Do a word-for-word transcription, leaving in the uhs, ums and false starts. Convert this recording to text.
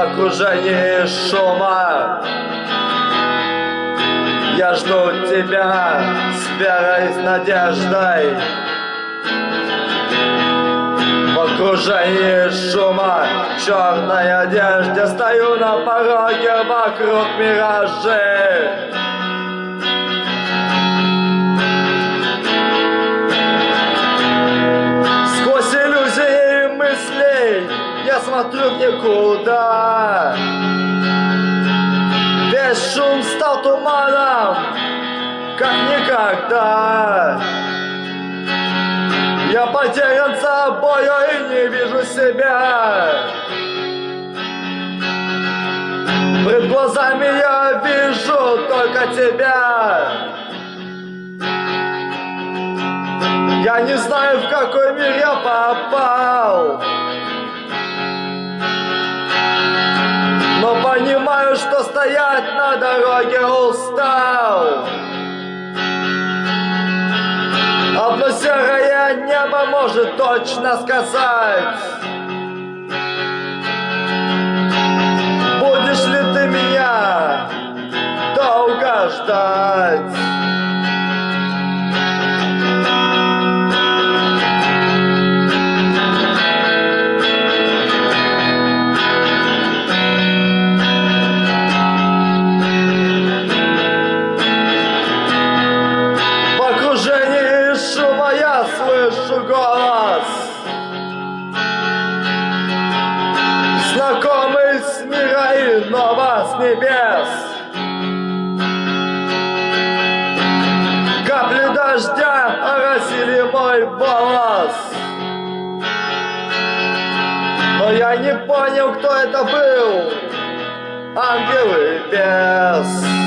окружении шума. Я жду тебя с верой, с надеждой. В окружении шума, в черной одежде стою на пороге, вокруг миражи. Сквозь иллюзии мыслей я смотрю в никуда. Весь шум стал туманом, как никогда. Я потерян собою и не вижу себя. Пред глазами я вижу только тебя. Я не знаю, в какой мир я попал, но понимаю, что стоять на дороге устал. Одно серое небо может точно сказать: будешь ли ты меня долго ждать? Слышу голос, знакомый с мира иного, с небес. Капли дождя оросили мой волос, но я не понял, кто это был, ангел или бес.